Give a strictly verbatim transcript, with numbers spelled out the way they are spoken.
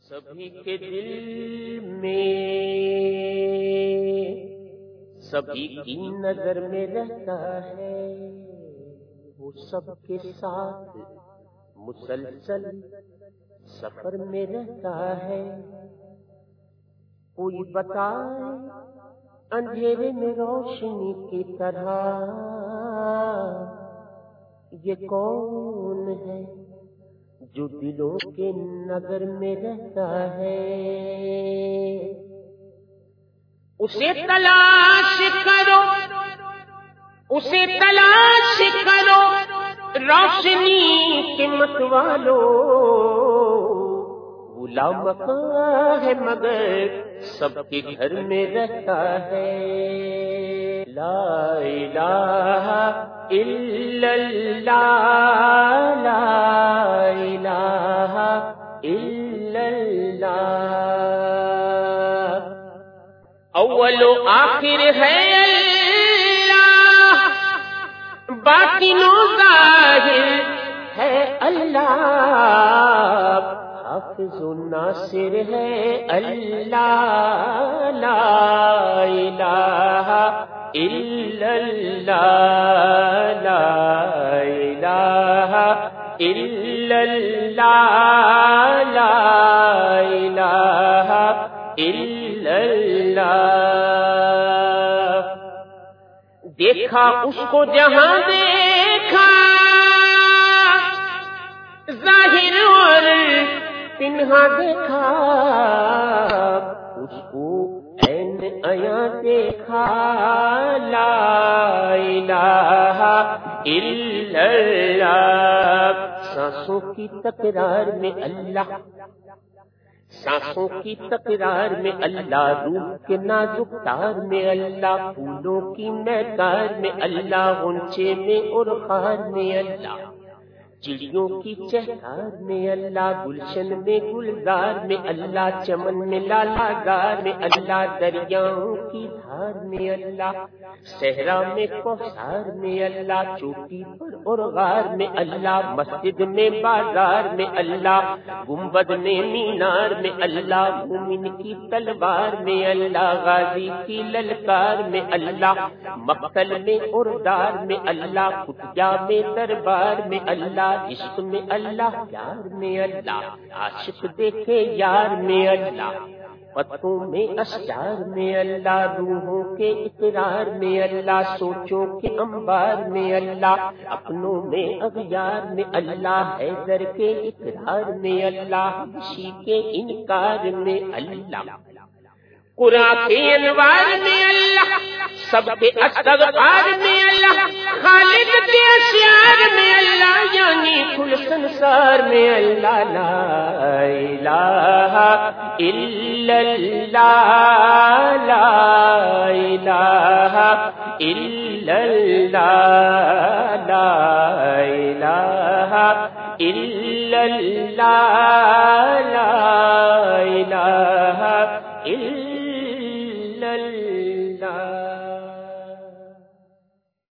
سبھی کے دل میں سبھی کی نظر میں رہتا ہے، وہ سب کے ساتھ مسلسل سفر میں رہتا ہے۔ کوئی بتائے اندھیرے میں روشنی کی طرح یہ کون ہے جو دلوں کے نظر میں رہتا ہے؟ اسے تلاش کرو، اسے تلاش کرو روشنی کے متوالو، وہ لامکاں ہے مگر سب کے گھر میں رہتا ہے۔ لا الہ الا اللہ، لا الہ الا اللہ، اول و آخر ہے اللہ، باطن و ظاہر ہے اللہ، حافظ و ناصر ہے اللہ، لا الہ الا اللہ، لا الہ الا اللہ، لا الہ الا اللہ۔ دیکھا اس کو جہاں دیکھا، ظاہر اور پنہا دیکھا، اس کو عین عیاں دیکھا، لا الہ الا اللہ۔ سانسوں کی تکرار میں اللہ، سانسوں کی تکرار میں اللہ، روح کے نازک تار میں اللہ، پھولوں کی مہکار میں اللہ، غنچے میں اور خار میں اللہ، چڑیوں کی چہکار میں اللہ، گلشن میں گلزار میں اللہ، چمن میں لالا زار میں اللہ، دریاؤں کی دھار میں اللہ، صحرا میں کوثر میں اللہ، چوٹی پر اور غار میں اللہ، مسجد میں بازار میں اللہ، گنبد میں مینار میں اللہ، مومن کی تلوار میں اللہ، غازی کی للکار میں اللہ، مقتل میں اور دار میں اللہ، کتیا میں دربار میں اللہ، عشق میں اللہ، پیار میں اللہ، عاشق دیکھے یار میں اللہ، پتوں میں اشجار میں اللہ، روحوں کے اقرار میں اللہ، سوچوں کے انبار میں اللہ، اپنوں میں اغیار میں اللہ، حیدر کے اقرار میں اللہ، حبشی کے انکار میں اللہ، قرآن کے انوار میں اللہ، سب کے استغفار میں اللہ، خالق کے اشعار میں اللہ، یعنی کل سنسار میں اللہ، لا الہ الا اللہ، لا الہ الا اللہ، لا الہ الا اللہ، لا الہ